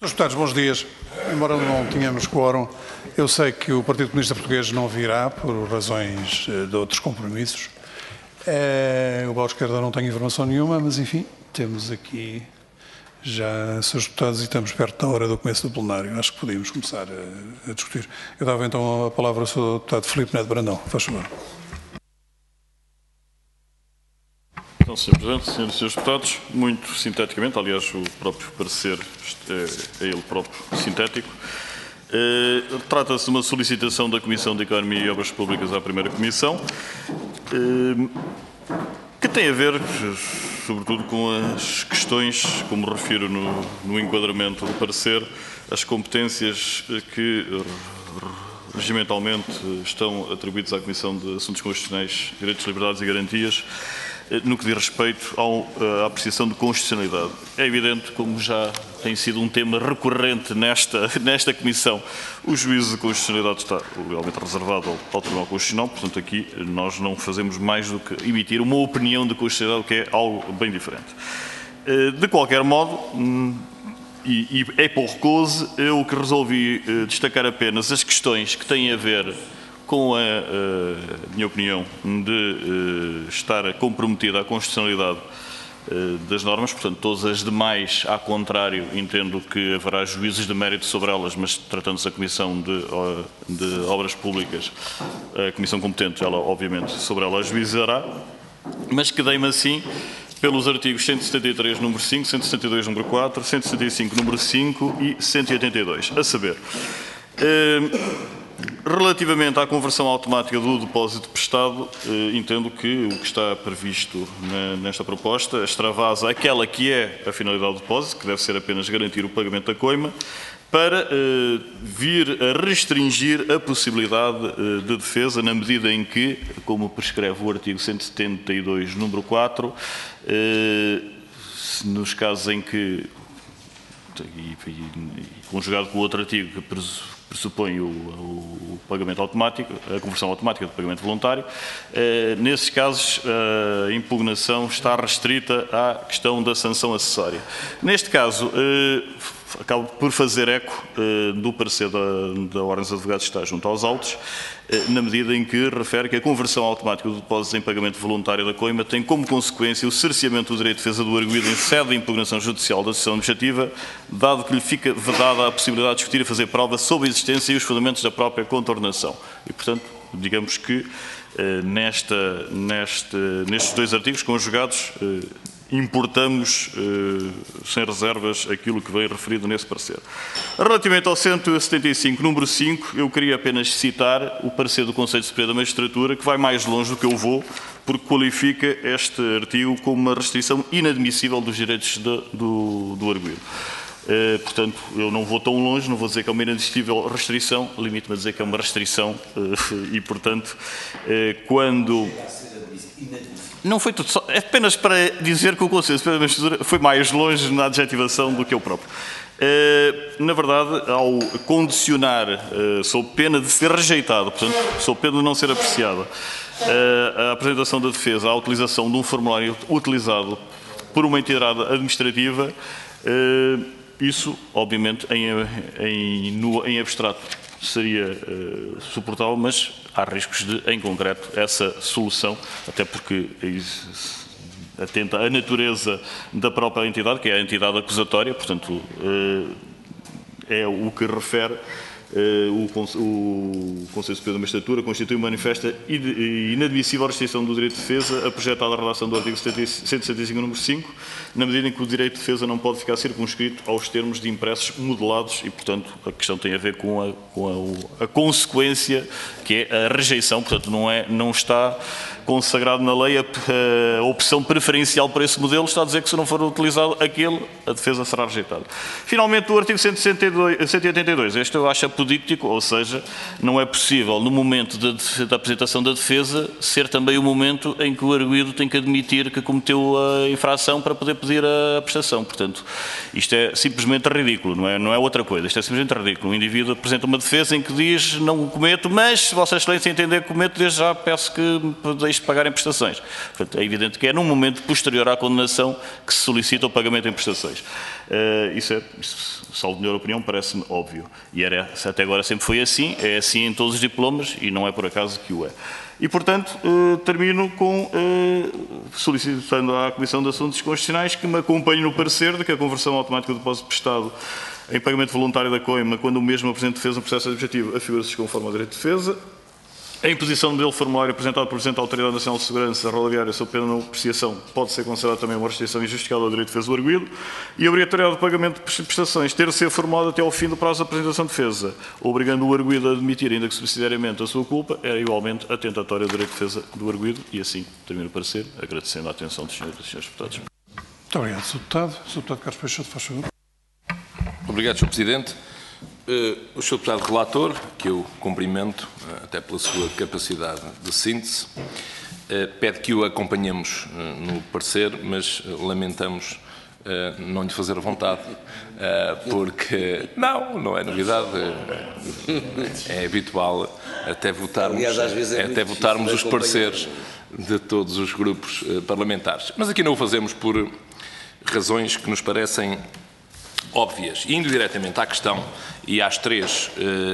Senhores deputados, bons dias. Embora não tenhamos quórum, eu sei que o Partido Comunista Português não virá por razões de outros compromissos. O Bloco de Esquerda não tem informação nenhuma, mas enfim, temos aqui já seus deputados e estamos perto da hora do começo do plenário. Acho que podíamos começar a discutir. Eu dava então a palavra ao Sr. Deputado Filipe Neto Brandão. Faz favor. Então, Sr. Presidente, Senhoras e Srs. Deputados, muito sinteticamente, aliás, o próprio parecer é ele próprio sintético, trata-se de uma solicitação da Comissão de Economia e Obras Públicas à Primeira Comissão, que tem a ver, sobretudo, com as questões, como refiro no enquadramento do parecer, as competências que regimentalmente estão atribuídas à Comissão de Assuntos Constitucionais, Direitos, Liberdades e Garantias, no que diz respeito à apreciação de constitucionalidade. É evidente, como já tem sido um tema recorrente nesta Comissão, o juízo de constitucionalidade está legalmente reservado ao Tribunal Constitucional, portanto aqui nós não fazemos mais do que emitir uma opinião de constitucionalidade, que é algo bem diferente. De qualquer modo, e é por causa, eu que resolvi destacar apenas as questões que têm a ver com a minha opinião de estar comprometida à constitucionalidade das normas, portanto, todas as demais, ao contrário, entendo que haverá juízes de mérito sobre elas, mas tratando-se da Comissão de Obras Públicas, a Comissão competente, ela, obviamente, sobre ela ajuizará, mas quedei-me assim pelos artigos 173, número 5, 172, número 4, 175, número 5 e 182, a saber... Relativamente à conversão automática do depósito prestado, entendo que o que está previsto nesta proposta extravasa aquela que é a finalidade do depósito, que deve ser apenas garantir o pagamento da coima, para vir a restringir a possibilidade de defesa na medida em que, como prescreve o artigo 172, número 4, nos casos em que, e conjugado com o outro artigo que pressupõe o pagamento automático, a conversão automática de pagamento voluntário, nesses casos a impugnação está restrita à questão da sanção acessória. Neste caso, acabo por fazer eco do parecer da Ordem dos Advogados que está junto aos autos, na medida em que refere que a conversão automática do depósito em pagamento voluntário da coima tem como consequência o cerceamento do direito de defesa do arguido em sede de impugnação judicial da decisão administrativa, dado que lhe fica vedada a possibilidade de discutir e fazer prova sobre a existência e os fundamentos da própria contornação. E, portanto, digamos que nestes dois artigos conjugados, importamos sem reservas aquilo que veio referido nesse parecer. Relativamente ao 175, número 5, eu queria apenas citar o parecer do Conselho Superior da Magistratura, que vai mais longe do que eu vou, porque qualifica este artigo como uma restrição inadmissível dos direitos do arguido. Portanto, eu não vou tão longe, não vou dizer que é uma inadmissível restrição, limito-me a dizer que é uma restrição e, portanto, quando... Não foi tudo só, é apenas para dizer que o Conselho Superior da Magistratura foi mais longe na adjetivação do que eu próprio. Na verdade, ao condicionar, sob pena de ser rejeitado, portanto, sob pena de não ser apreciada, a apresentação da defesa à utilização de um formulário utilizado por uma entidade administrativa, isso, obviamente, em abstrato seria suportável, mas há riscos de, em concreto, essa solução, até porque atenta à natureza da própria entidade, que é a entidade acusatória, portanto, é o que refere o Conselho Superior da Magistratura, constitui uma manifesta e inadmissível restrição do direito de defesa a projetada a redação do artigo 175, número 5, na medida em que o direito de defesa não pode ficar circunscrito aos termos de impressos modelados e, portanto, a questão tem a ver com a consequência, que é a rejeição, portanto, não está consagrado na lei a opção preferencial para esse modelo, está a dizer que se não for utilizado aquele, a defesa será rejeitada. Finalmente, o artigo 182, este eu acho apodíctico, ou seja, não é possível, no momento da apresentação da defesa, ser também o momento em que o arguido tem que admitir que cometeu a infração para poder pedir a prestação. Portanto, isto é simplesmente ridículo, não é outra coisa, isto é simplesmente ridículo. O indivíduo apresenta uma defesa em que diz, não cometo, mas se Vossa Excelência entender que cometo, desde já peço que me deixe de pagar em prestações. Portanto, é evidente que é num momento posterior à condenação que se solicita o pagamento em prestações. Isso, salvo melhor opinião, parece-me óbvio. E até agora sempre foi assim, é assim em todos os diplomas e não é por acaso que o é. E, portanto, termino com solicitando à Comissão de Assuntos Constitucionais que me acompanhe no parecer de que a conversão automática do depósito prestado em pagamento voluntário da coima, quando o mesmo apresenta defesa no processo administrativo, afigura-se conforme ao direito de defesa. A imposição dele formulário apresentado por Presidente da Autoridade Nacional de Segurança Rodoviária sob pena de não apreciação pode ser considerado também uma restrição injustificada ao direito de defesa do arguido, e a obrigatoriedade de pagamento de prestações ter de ser formulado até ao fim do prazo de apresentação de defesa, obrigando o arguido a admitir, ainda que subsidiariamente, a sua culpa, era igualmente atentatório ao direito de defesa do arguido, e assim termino o parecer, agradecendo a atenção dos senhores e das senhoras deputados. Muito obrigado, Sr. Deputado. Sr. Deputado Carlos Peixoto, faz favor. Obrigado, Sr. Presidente. O Sr. Deputado Relator, que eu cumprimento, até pela sua capacidade de síntese, pede que o acompanhemos no parecer, mas lamentamos não lhe fazer vontade, porque não é novidade, é habitual até votarmos os pareceres de todos os grupos parlamentares. Mas aqui não o fazemos por razões que nos parecem óbvias. E indo diretamente à questão e aos três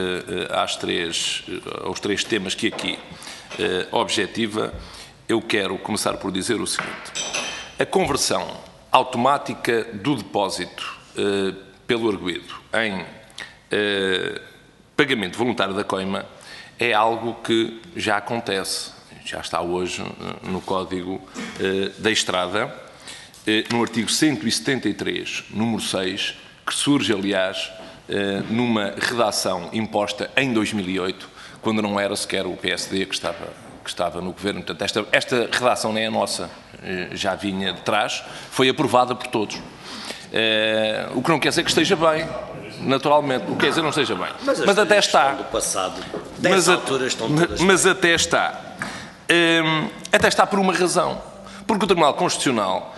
temas que aqui objetiva, eu quero começar por dizer o seguinte. A conversão automática do depósito pelo arguido em pagamento voluntário da coima é algo que já acontece, já está hoje no Código da Estrada, no artigo 173, número 6, que surge, aliás, numa redação imposta em 2008, quando não era sequer o PSD que estava no governo. Portanto, esta redação nem é nossa, já vinha de trás, foi aprovada por todos. O que não quer dizer que esteja bem, naturalmente, o que quer dizer não esteja bem. Mas até está. Do passado, dessas alturas estão todas mas até está. Até está por uma razão. Porque o Tribunal Constitucional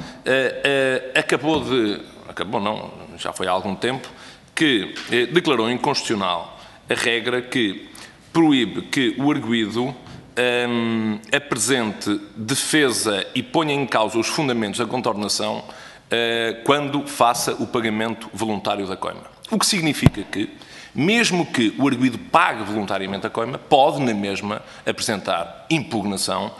já foi há algum tempo, que declarou inconstitucional a regra que proíbe que o arguido apresente defesa e ponha em causa os fundamentos da contornação quando faça o pagamento voluntário da coima. O que significa que, mesmo que o arguido pague voluntariamente a coima, pode, na mesma, apresentar impugnação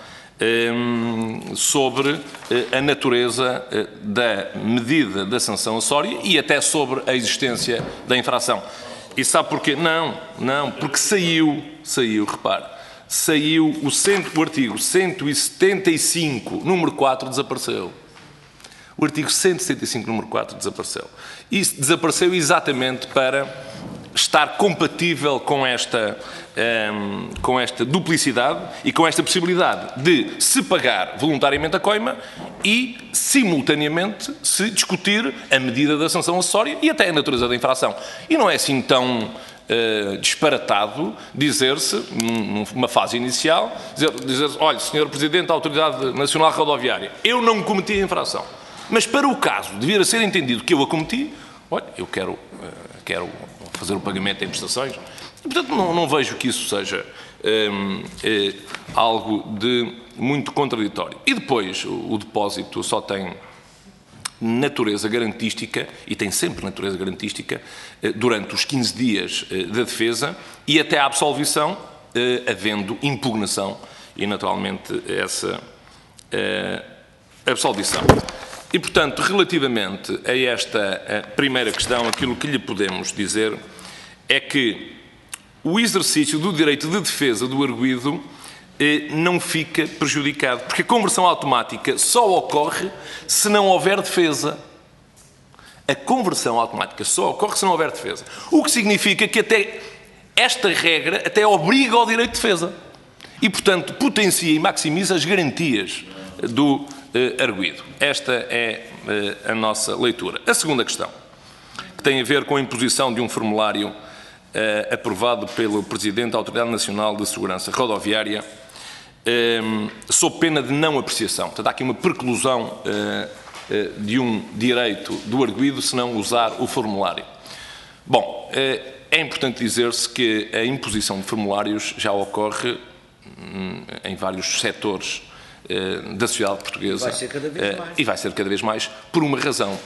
sobre a natureza da medida da sanção acessória e até sobre a existência da infração. E sabe porquê? Não, porque saiu, repare, o artigo 175, número 4, desapareceu. O artigo 175, número 4, desapareceu. Isso desapareceu exatamente para estar compatível com esta duplicidade e com esta possibilidade de se pagar voluntariamente a coima e, simultaneamente, se discutir a medida da sanção acessória e até a natureza da infração. E não é assim tão disparatado dizer-se, numa fase inicial, dizer-se, olha, Sr. Presidente da Autoridade Nacional Rodoviária, eu não cometi a infração, mas para o caso de vir a ser entendido que eu a cometi, olha, eu quero fazer o pagamento em prestações. E, portanto, não vejo que isso seja algo de muito contraditório. E depois, o depósito só tem natureza garantística, e tem sempre natureza garantística, durante os 15 dias da defesa e até à absolvição, havendo impugnação e, naturalmente, essa absolvição. E, portanto, relativamente a esta primeira questão, aquilo que lhe podemos dizer é que o exercício do direito de defesa do arguido não fica prejudicado, porque a conversão automática só ocorre se não houver defesa. A conversão automática só ocorre se não houver defesa. O que significa que até esta regra até obriga ao direito de defesa. E, portanto, potencia e maximiza as garantias do arguido. Esta é a nossa leitura. A segunda questão, que tem a ver com a imposição de um formulário aprovado pelo Presidente da Autoridade Nacional de Segurança Rodoviária, sob pena de não apreciação. Portanto, há aqui uma preclusão de um direito do arguido se não usar o formulário. Bom, é importante dizer-se que a imposição de formulários já ocorre em vários setores da sociedade portuguesa. Vai ser cada vez mais. E vai ser cada vez mais por uma razão.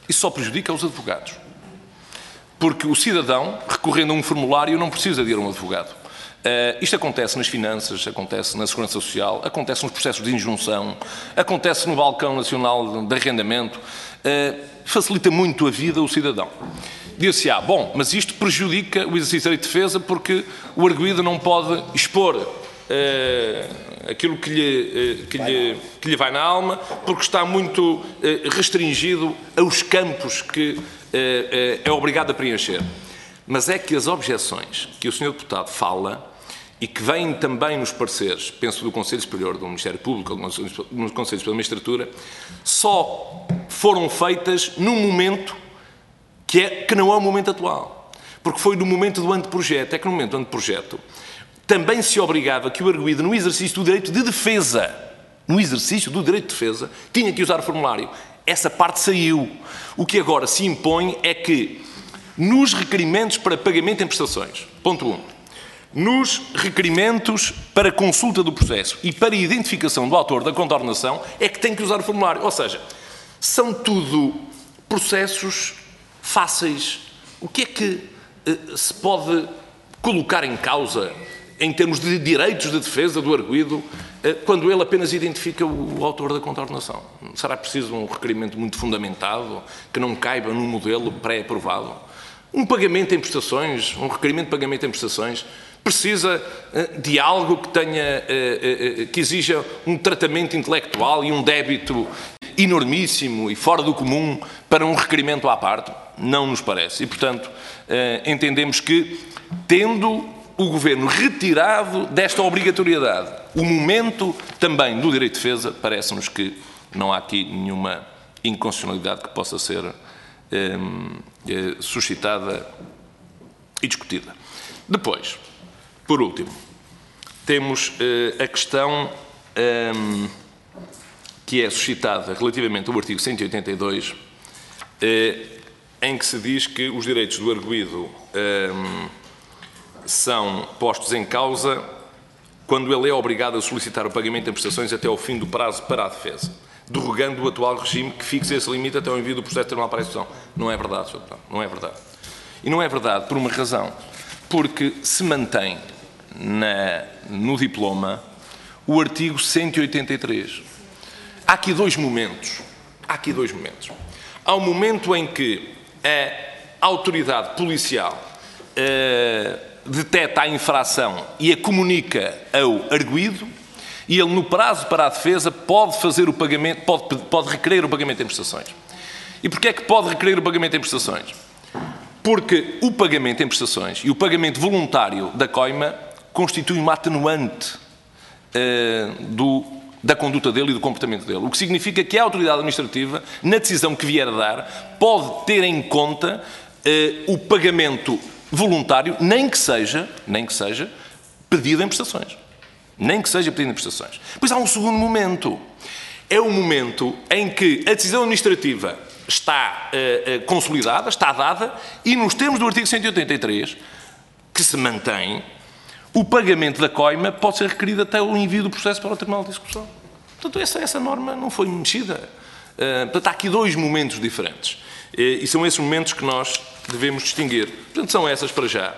Isso só prejudica os advogados. Porque o cidadão, recorrendo a um formulário, não precisa de ir a um advogado. Isto acontece nas finanças, acontece na segurança social, acontece nos processos de injunção, acontece no balcão nacional de arrendamento, facilita muito a vida ao cidadão. Diz-se, bom, mas isto prejudica o exercício da defesa porque o arguido não pode expor aquilo que lhe vai na alma, porque está muito restringido aos campos que é obrigado a preencher. Mas é que as objeções que o Sr. Deputado fala e que vêm também nos pareceres, penso do Conselho Superior do Ministério Público, do Conselho Superior da Magistratura, só foram feitas num momento que não é o momento atual. Porque foi no momento do anteprojeto. É que no momento do anteprojeto também se obrigava que o arguido, no exercício do direito de defesa, tinha que usar o formulário. Essa parte saiu. O que agora se impõe é que, nos requerimentos para pagamento em prestações, ponto 1, nos requerimentos para consulta do processo e para identificação do autor da contornação, é que tem que usar o formulário. Ou seja, são tudo processos fáceis. O que é que se pode colocar em causa em termos de direitos de defesa do arguido quando ele apenas identifica o autor da contornação? Será preciso um requerimento muito fundamentado que não caiba num modelo pré-aprovado? Um pagamento em prestações, um requerimento de pagamento em prestações, precisa de algo que exija um tratamento intelectual e um débito enormíssimo e fora do comum para um requerimento à parte? Não nos parece. E, portanto, entendemos que, tendo o Governo retirado desta obrigatoriedade o momento também do direito de defesa, parece-nos que não há aqui nenhuma inconstitucionalidade que possa ser suscitada e discutida. Depois, por último, temos a questão que é suscitada relativamente ao artigo 182, em que se diz que os direitos do arguido são postos em causa quando ele é obrigado a solicitar o pagamento em prestações até ao fim do prazo para a defesa, derrogando o atual regime que fixa esse limite até ao envio do processo tribunal para a execução. Não é verdade, Sr. Deputado, não é verdade. E não é verdade por uma razão, porque se mantém no diploma o artigo 183. Há aqui dois momentos. Há um momento em que a autoridade policial detecta a infração e a comunica ao arguido, e ele, no prazo para a defesa, pode fazer o pagamento, pode requerer o pagamento em prestações. E porquê é que pode requerer o pagamento em prestações? Porque o pagamento em prestações e o pagamento voluntário da coima constitui uma atenuante da conduta dele e do comportamento dele. O que significa que a autoridade administrativa, na decisão que vier a dar, pode ter em conta o pagamento voluntário, nem que seja pedido em prestações. Pois há um segundo momento. É o momento em que a decisão administrativa está consolidada, está dada, e nos termos do artigo 183, que se mantém, o pagamento da coima pode ser requerido até o envio do processo para o Tribunal de Execução. Portanto, essa norma não foi mexida. Portanto, há aqui dois momentos diferentes. E são esses momentos que nós devemos distinguir. Portanto, são essas para já.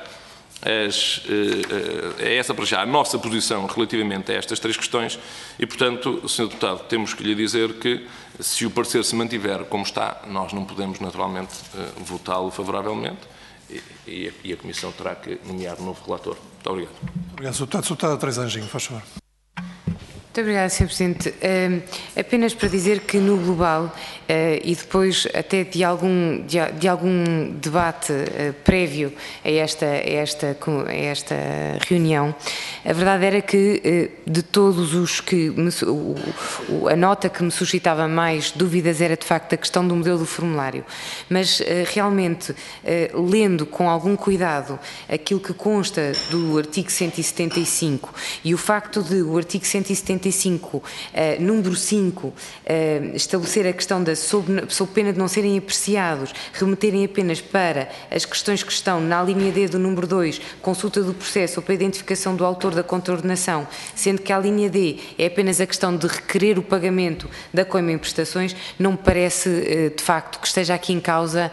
É essa para já a nossa posição relativamente a estas três questões e, portanto, Sr. Deputado, temos que lhe dizer que, se o parecer se mantiver como está, nós não podemos, naturalmente, votá-lo favoravelmente e a Comissão terá que nomear um novo relator. Muito obrigado. Obrigado, Sr. Deputado. Sr. Deputado Teresa Anjinho, faz favor. Muito obrigada, Sr. Presidente. Apenas para dizer que no global, e depois até de algum debate prévio a esta reunião, a verdade era que de todos os que a nota que me suscitava mais dúvidas era de facto a questão do modelo do formulário, mas realmente lendo com algum cuidado aquilo que consta do artigo 175 e o facto de o artigo 175 175, número 5, estabelecer a questão da, sob pena de não serem apreciados, remeterem apenas para as questões que estão na linha D do número 2, consulta do processo ou para a identificação do autor da contraordenação, sendo que a linha D é apenas a questão de requerer o pagamento da coima em prestações, não me parece, de facto, que esteja aqui em causa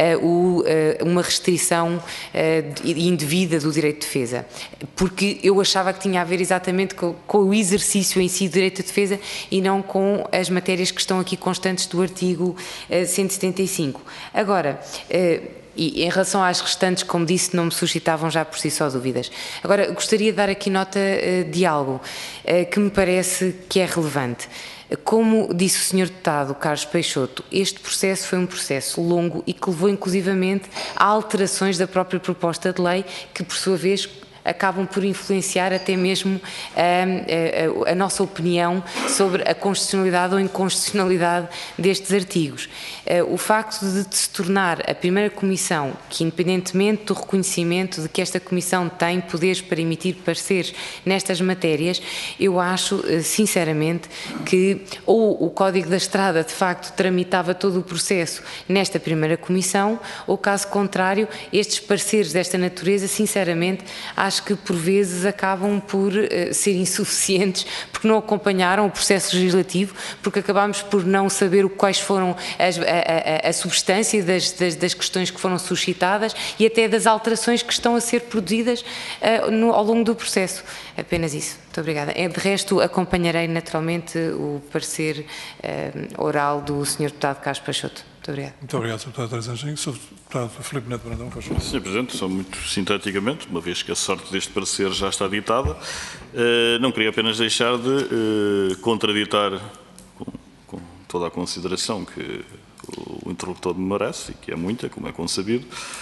uma restrição indevida do direito de defesa, porque eu achava que tinha a ver exatamente com o exercício em si do direito de defesa e não com as matérias que estão aqui constantes do artigo 175. Agora, e em relação às restantes, como disse, não me suscitavam já por si só dúvidas. Agora, gostaria de dar aqui nota de algo que me parece que é relevante. Como disse o Sr. Deputado Carlos Peixoto, este processo foi um processo longo e que levou inclusivamente a alterações da própria proposta de lei, que por sua vez acabam por influenciar até mesmo a nossa opinião sobre a constitucionalidade ou inconstitucionalidade destes artigos. O facto de se tornar a primeira comissão que, independentemente do reconhecimento de que esta comissão tem poderes para emitir pareceres nestas matérias, eu acho, sinceramente, que ou o Código da Estrada, de facto, tramitava todo o processo nesta primeira comissão, ou, caso contrário, estes pareceres desta natureza, sinceramente, acho que por vezes acabam por ser insuficientes, porque não acompanharam o processo legislativo, porque acabámos por não saber quais foram a substância das questões que foram suscitadas e até das alterações que estão a ser produzidas ao longo do processo. Apenas isso. Muito obrigada. De resto, acompanharei naturalmente o parecer oral do Sr. Deputado Carlos Peixoto. Muito obrigado. Muito obrigado, Sr. Deputado Teresa Anjinho. Sr. Deputado Filipe Neto Brandão, faz favor. Sr. Presidente, só muito sinteticamente, uma vez que a sorte deste parecer já está ditada, não queria apenas deixar de contraditar com toda a consideração que o interlocutor me merece, e que é muita, como é consabido,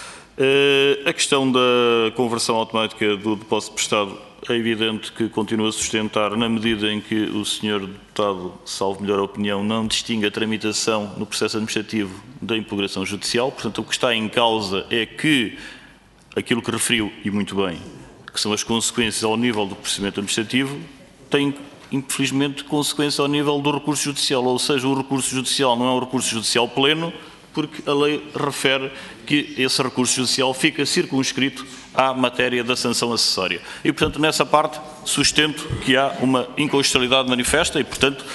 a questão da conversão automática do depósito prestado. É evidente que continua a sustentar, na medida em que o Sr. Deputado, salvo melhor opinião, não distingue a tramitação no processo administrativo da impugnação judicial. Portanto, o que está em causa é que aquilo que referiu, e muito bem, que são as consequências ao nível do procedimento administrativo, tem, infelizmente, consequência ao nível do recurso judicial. Ou seja, o recurso judicial não é um recurso judicial pleno, porque a lei refere que esse recurso judicial fica circunscrito à matéria da sanção acessória. E, portanto, nessa parte, sustento que há uma inconstitucionalidade manifesta e, portanto,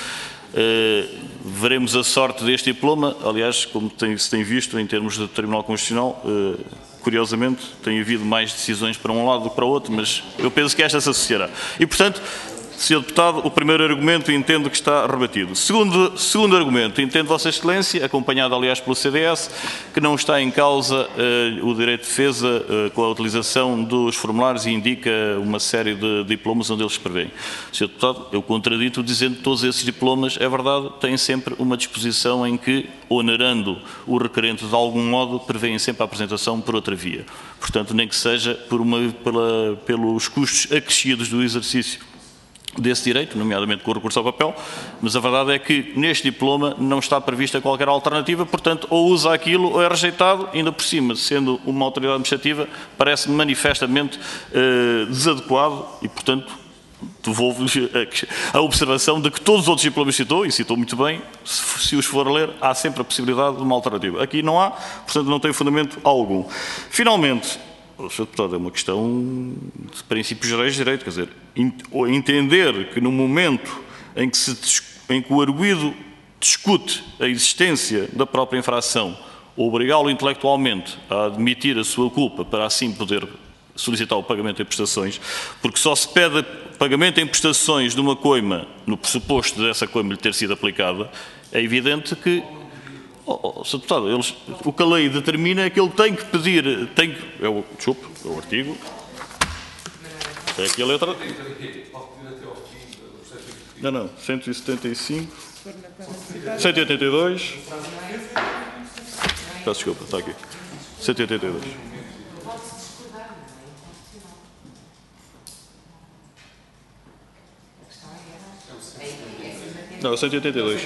veremos a sorte deste diploma. Aliás, como se tem visto em termos de Tribunal Constitucional, curiosamente, tem havido mais decisões para um lado do que para o outro, mas eu penso que esta se associará. E, portanto, Sr. Deputado, o primeiro argumento entendo que está rebatido. Segundo argumento, entendo Vossa Excelência, acompanhado aliás pelo CDS, que não está em causa o direito de defesa com a utilização dos formulários e indica uma série de diplomas onde eles prevêem. Sr. Deputado, eu contradito dizendo que todos esses diplomas, é verdade, têm sempre uma disposição em que, onerando o requerente de algum modo, prevêem sempre a apresentação por outra via. Portanto, nem que seja pelos custos acrescidos do exercício desse direito, nomeadamente com o recurso ao papel, mas a verdade é que neste diploma não está prevista qualquer alternativa, portanto, ou usa aquilo ou é rejeitado, ainda por cima, sendo uma autoridade administrativa, parece-me manifestamente desadequado e, portanto, devolvo-lhe a observação de que todos os outros diplomas citou, e citou muito bem, se os for ler, há sempre a possibilidade de uma alternativa. Aqui não há, portanto, não tem fundamento algum. Finalmente, Sr. Deputado, é uma questão de princípios gerais de direito, quer dizer, entender que no momento em que o arguido discute a existência da própria infração, obrigá-lo intelectualmente a admitir a sua culpa para assim poder solicitar o pagamento em prestações, porque só se pede pagamento em prestações de uma coima no pressuposto dessa coima lhe ter sido aplicada, é evidente que Sr. Deputado, o que a lei determina é que ele tem que pedir, desculpe, é o artigo, é aqui a letra, não, 175, 182, peço desculpa, está aqui, 182. Não, 182.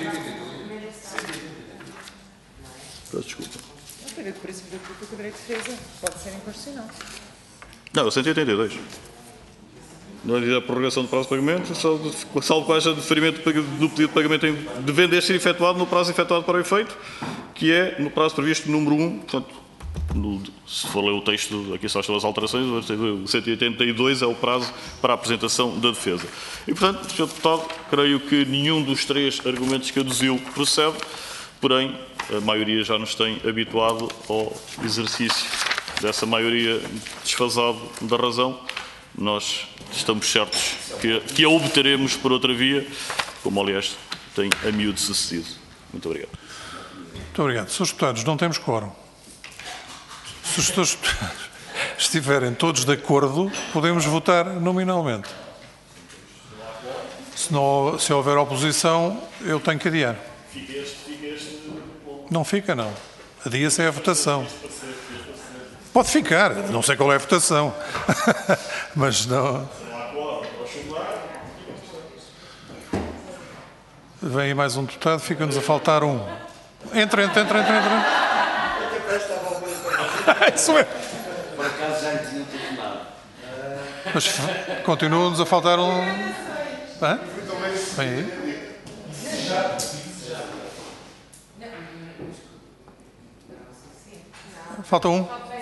Peço desculpa. Não teve por isso que o direito de defesa pode ser inconstitucional. Não, 182. não havia prorrogação do prazo de pagamento, salvo que haja deferimento do pedido de pagamento devendo este ser efetuado no prazo efetuado para o efeito, que é no prazo previsto número 1, portanto, se for ler o texto, aqui só estão as alterações, o 182 é o prazo para a apresentação da defesa. E, portanto, Sr. Deputado, creio que nenhum dos 3 argumentos que aduziu procede, porém, a maioria já nos tem habituado ao exercício dessa maioria desfasado da razão. Nós estamos certos que a obteremos por outra via, como, aliás, tem a miúdo sucedido. Muito obrigado. Muito obrigado. Senhores deputados, não temos quórum. Se os senhores deputados estiverem todos de acordo, podemos votar nominalmente. Se houver oposição, eu tenho que adiar. Não fica, não. Adia-se é a votação. Pode ficar, não sei qual é a votação. Mas não. Vem aí mais um deputado, fica-nos a faltar um. Entra. Isso é. Por acaso já lhe tinha telefonado. Mas continua-nos a faltar um. Hã? Vem aí. Falta um.